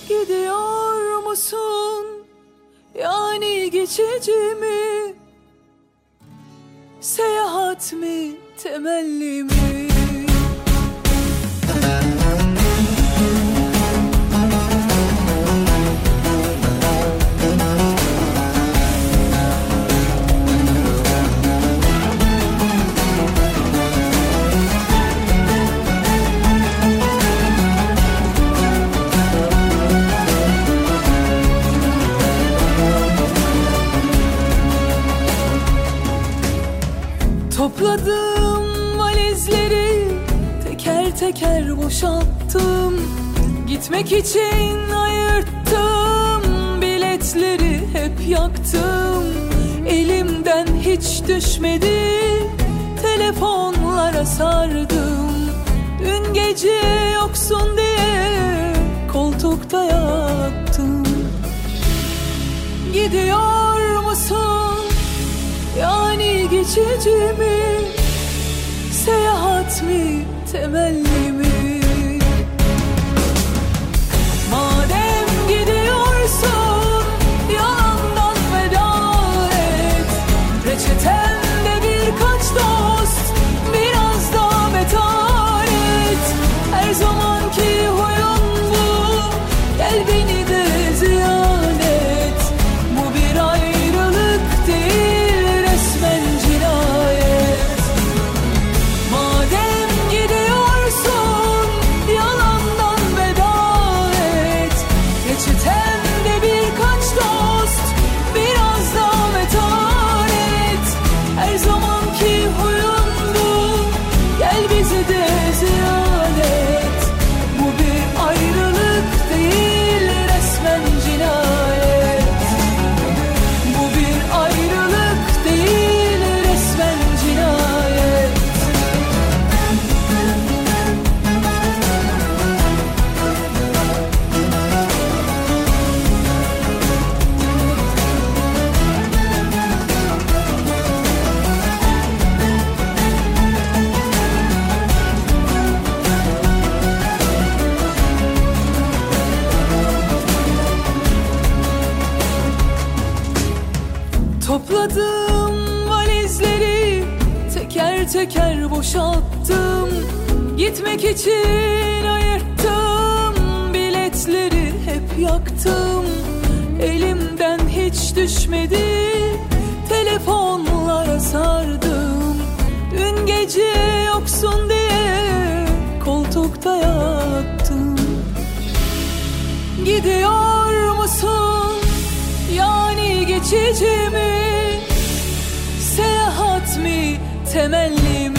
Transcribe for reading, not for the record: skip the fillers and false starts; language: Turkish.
Gidiyor musun? Yani geçici mi? Seyahat mi, temelli mi? Topladım valizleri, teker teker boşalttım. Gitmek için ayırttım, biletleri hep yaktım. Elimden hiç düşmedi, telefonlara sardım. Dün gece yoksun diye koltukta yattım. Gidiyor musun? Yani geçici mi? Seyahat mi, temelli mi? Madem gidiyorsun, yalandan veda et. Reçetemde birkaç dost, biraz da betar et. Her zamanki huyun bu, gel beni de ziyan et. Bu bir ayrılık değil, resmen cinayet. Madem gidiyorsun, yalandan veda et. Reçetemde birkaç dost, biraz da betar et. Her zamanki huyun bu, gel bizi de ziyan et. Bu bir ayrılık değil, resmen cinayet. Bu bir ayrılık değil, resmen cinayet. Topladım valizleri, teker teker boşalttım. Gitmek için ayırttım, biletleri hep yaktım. Elimden hiç düşmedi, telefonlara sardım. Dün gece yoksun diye koltukta yattım. Gidiyor musun? Yani geçici mi? Seyahat mi, temelli mi?